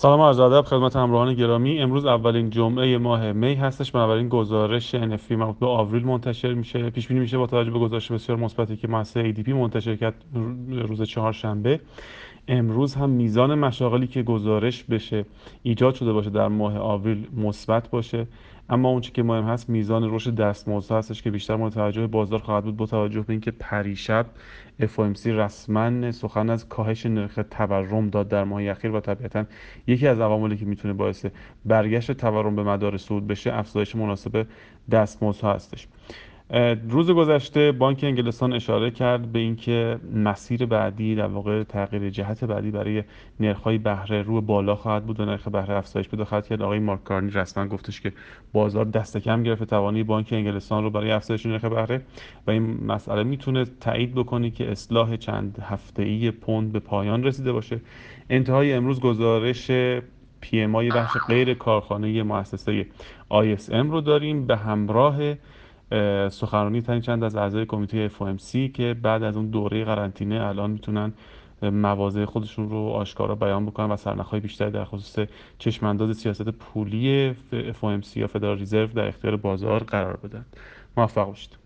سلام عرض ادب خدمت همراهان گرامی. امروز اولین جمعه ماه می هستش، بنابراین گزارش NFP مربوط به آوریل منتشر میشه. پیش بینی میشه با توجه به گزارش بسیار مثبتی که مؤسسه ADP منتشر کرد روز چهارشنبه، امروز هم میزان مشاغلی که گزارش بشه ایجاد شده باشه در ماه آوریل مثبت باشه. اما اون چیزی که مهم هست میزان رشد دستمزدها هستش که بیشتر مورد توجه بازار خواهد بود، با توجه به اینکه پریشب FOMC رسما سخن از کاهش نرخ تورم داد در ماه اخیر و طبیعتا یکی از عواملی که میتونه باعث برگشت تورم به مدار صعود بشه افزایش مناسب دستمزدها هستش. روز گذشته بانک انگلستان اشاره کرد به اینکه مسیر بعدی، در واقع تغییر جهت بعدی برای نرخ‌های بهره رو بالا خواهد بود و نرخ بهره افزایش پیدا خواهد کرد. آقای مارک کارنی رسما گفتش که بازار دست کم گرفته توانایی بانک انگلستان رو برای افزایش نرخ بهره و این مسئله میتونه تایید بکنه که اصلاح چند هفته‌ای پوند به پایان رسیده باشه. انتهای امروز گزارش PMI بخش غیر کارخانه مؤسسه ISM رو داریم به همراه سخنرانی تنی چند از اعضای کمیته FOMC که بعد از اون دوره قرنطینه الان میتونن مواضع خودشون رو آشکارا بیان بکنن و سرنخ‌های بیشتری در خصوص چشمانداز سیاست پولی FOMC یا فدرال رزرو در اختیار بازار قرار بدن. موفق باشید.